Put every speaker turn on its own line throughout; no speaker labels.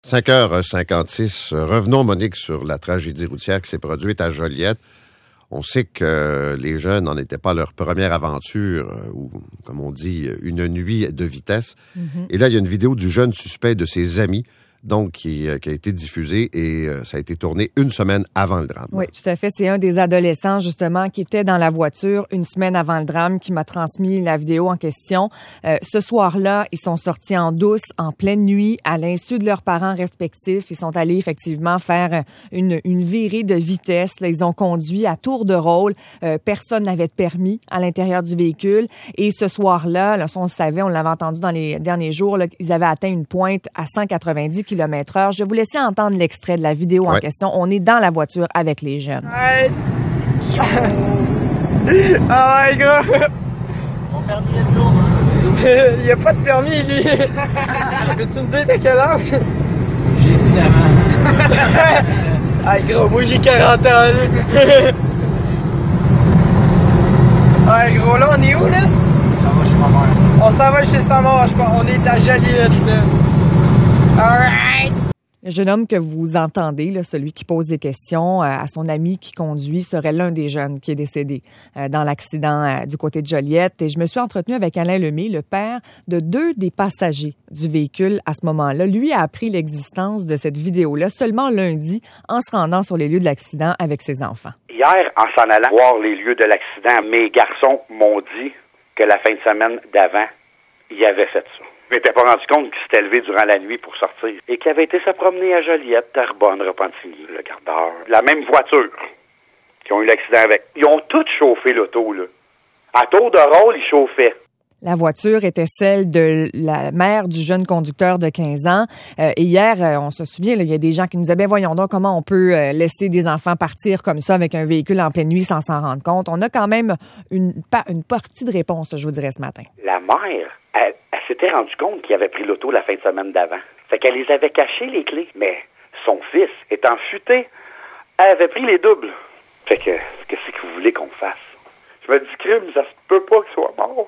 5h56. Revenons, Monique, sur la tragédie routière qui s'est produite à Joliette. On sait que les jeunes n'en étaient pas à leur première aventure, ou, comme on dit, une nuit de vitesse. Mm-hmm. Et là, il y a une vidéo du jeune suspect de ses amis, donc qui a été diffusée et ça a été tourné une semaine avant le drame.
Oui, tout à fait. C'est un des adolescents, justement, qui était dans la voiture une semaine avant le drame qui m'a transmis la vidéo en question. Ce soir-là, ils sont sortis en douce, en pleine nuit, à l'insu de leurs parents respectifs. Ils sont allés effectivement faire une virée de vitesse. Là, ils ont conduit à tour de rôle. Personne n'avait de permis à l'intérieur du véhicule. Et ce soir-là, là, on le savait, on l'avait entendu dans les derniers jours, là, ils avaient atteint une pointe à 190 km/h. Je vais vous laisser entendre l'extrait de la vidéo en question. On est dans la voiture avec les jeunes.
Ouais. Ah ouais, gars.
Mon permis est lourd.
Il a pas de permis, lui. Peux-tu me dire t'as quel âge?
J'ai 19 ans.
Ah, gros, moi j'ai 40 ans, là. Ouais, gros, là, on est où, là?
Ça va chez ma mère.
On s'en va chez sa mère, je pense. On est à Joliette, là. Alright.
Le jeune homme que vous entendez, là, celui qui pose des questions à son ami qui conduit, serait l'un des jeunes qui est décédé dans l'accident du côté de Joliette. Et je me suis entretenue avec Alain Lemay, le père de 2 des passagers du véhicule à ce moment-là. Lui a appris l'existence de cette vidéo-là seulement lundi en se rendant sur les lieux de l'accident avec ses enfants.
Hier, en s'en allant voir les lieux de l'accident, mes garçons m'ont dit que la fin de semaine d'avant, il avait fait ça. Je m'étais pas rendu compte qu'il s'était levé durant la nuit pour sortir et qu'il avait été se promener à Joliette, Terrebonne, Repentigny, le Gardeur. La même voiture qui ont eu l'accident avec. Ils ont tous chauffé l'auto, là. À tour de rôle, ils chauffaient.
La voiture était celle de la mère du jeune conducteur de 15 ans. Et hier, on se souvient, là, il y a des gens qui nous disaient, ben voyons donc comment on peut laisser des enfants partir comme ça avec un véhicule en pleine nuit sans s'en rendre compte. On a quand même une partie de réponse, je vous dirais, ce matin.
La mère, elle s'était rendue compte qu'il avait pris l'auto la fin de semaine d'avant. Fait qu'elle les avait cachées, les clés. Mais son fils, étant futé, elle avait pris les doubles. Fait que, qu'est-ce que vous voulez qu'on fasse? Je me dis, crime, ça se peut pas qu'il soit mort.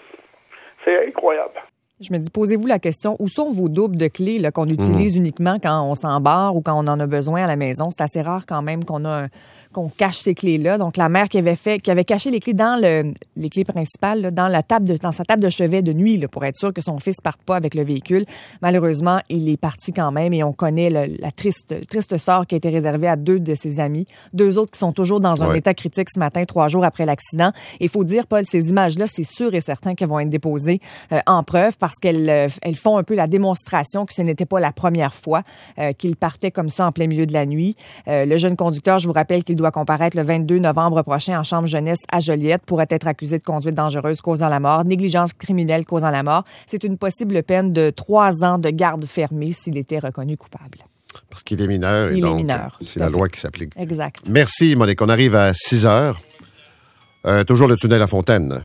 C'est incroyable.
Je me dis, posez-vous la question, où sont vos doubles de clés là, qu'on utilise uniquement quand on s'embarque ou quand on en a besoin à la maison? C'est assez rare quand même qu'on cache ces clés-là. Donc, la mère qui avait caché les clés dans les clés principales, là, dans sa table de chevet de nuit, là, pour être sûr que son fils parte pas avec le véhicule. Malheureusement, il est parti quand même et on connaît la triste sort qui a été réservée à 2 de ses amis. 2 autres qui sont toujours dans un état critique ce matin, 3 jours après l'accident. Il faut dire, Paul, ces images-là, c'est sûr et certain qu'elles vont être déposées en preuve parce qu'elles font un peu la démonstration que ce n'était pas la première fois qu'il partait comme ça en plein milieu de la nuit. Le jeune conducteur, je vous rappelle qu'il doit comparaître le 22 novembre prochain en chambre jeunesse à Joliette, pourrait être accusé de conduite dangereuse causant la mort, négligence criminelle causant la mort. C'est une possible peine de 3 ans de garde fermée s'il était reconnu coupable.
Parce qu'il est mineur et donc c'est la loi qui s'applique.
Exact.
Merci, Monique. On arrive à 6 heures. Toujours le tunnel à Fontaine.